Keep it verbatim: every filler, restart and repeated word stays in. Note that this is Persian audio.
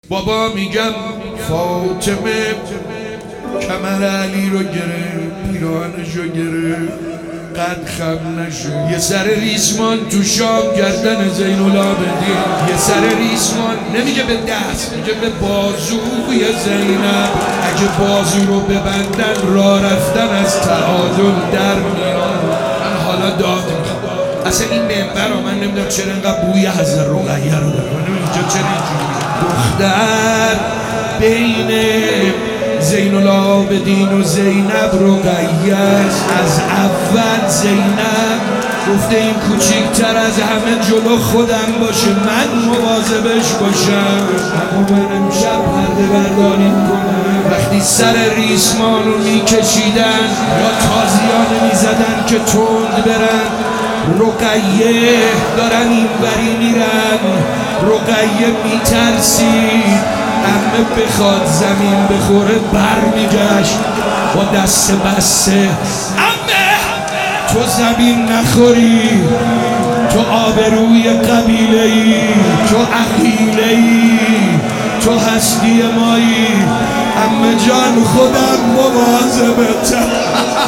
بابا میگم فاطمه کمر علی رو گرفت، پیراهنش رو گرفت، قد خم نشد. یه سر ریسمان تو شام گردن زین العابدین، یه سر ریسمان نمیگه به دست، میگه به بازوی زینب. اگه بازو رو ببندن راه رفتن از تعادل در میاد. من حالا داد میخوام اصلا این منبر رو من نمیدونم چرا اینقدر بوی حضرت رقیه رو داره. من نمیدونم چرا اینجوری دختر بین زین العابدین و زینب رقیه از اول زینب گفته این کوچیکتر از همه جلو خودم باشه، من مواظبش باشم، اما من امشب پرده برداری کنم. وقتی سر ریسمان رو میکشیدن یا تازیانه میزدن که تند برن، رقیه دارن این بری میرن، رقیه میترسید عمه بخواد زمین بخوره برمیگشت با دست بسته. عمه تو زمین نخوری، تو آبروی قبیله ای، تو عقیله ای، تو هستی مایی. عمه جان خودم مواظبتم.